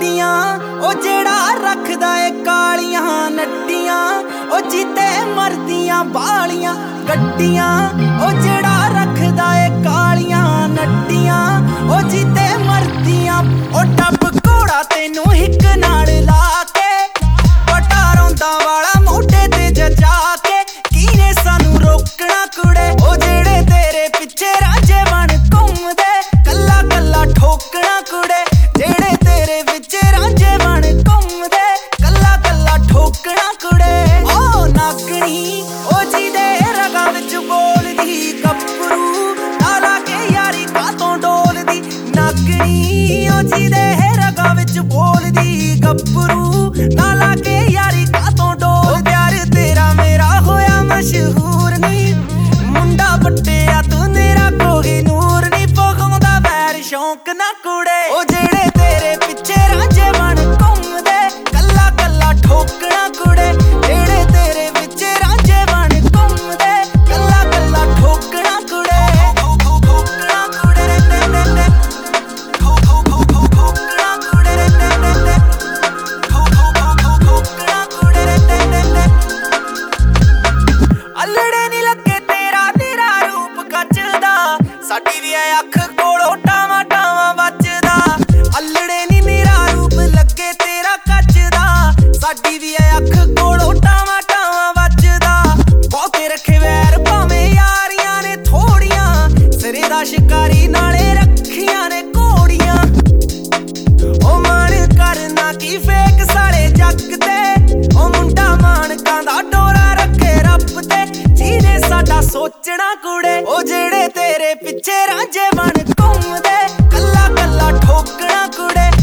नड्डियां ओ जेड़ा रखदा ए कालियां नड्डियां ओ जीते मरदियां बालियां गड्डियां ओ जेड़ा रखदा ए कालियां नड्डियां ओ जीते मरदियां ओ टप घोड़ा तेनू हिक नाल ला के पटा रौंदा वाला मोढे ते जचा के कीने सानू रोकना कुड़े ओ जेड़े तेरे पिछे राजे बन घूमदे कल्ला कल्ला ठोकना कुड़े जेड़े तेरे विच रांझे बन घूमदे कल्ला कल्ला ठोकना कुड़े ओ नागणी ओ जीदे रगा विच बोलदी गब्बरू नाला के यारी कातों डोलदी नागणी ओ जीदे रगा विच बोलदी गब्बरू नाला के यारी कातों डोल प्यार तेरा मेरा होया मशहूर नी मुंडा पट्टिया तू मेरा कोई नूर नी पगाउंदा वैर शौक ना कुड़े ओ जेड़े तेरे पिछे रांझे बन घूमदे कल्ला कल्ला ठोकना कुड़े जेड़े तेरे पिछे रांझे बन घूमदे कल्ला कल्ला ठोकना कुड़े ठोकना कुड़े ठोकना कुड़े ठोकना कुड़े अल्लड़े नी लगे तेरा तेरा रूप कचदा साडी वी अख कोलों टावा टावा बचदा अल्लड़े नी मेरा रूप लगे तेरा कचदा साडी वी अख कोलों टावा टावा बचदा बहुते रखे वैर भावें यारियां ने थोड़ियां सिरे दा शिकारी नाले रखियां ने घोड़ियां ओ मन करना की फेक साले जग ते ओ मुंडा मानकां दा डोरा रखे रब ते जीने साडा सोचना कुड़े ओ जेड़े तेरे पिछे रांझे बन घूमदे कल्ला कल्ला ठोकना कुड़े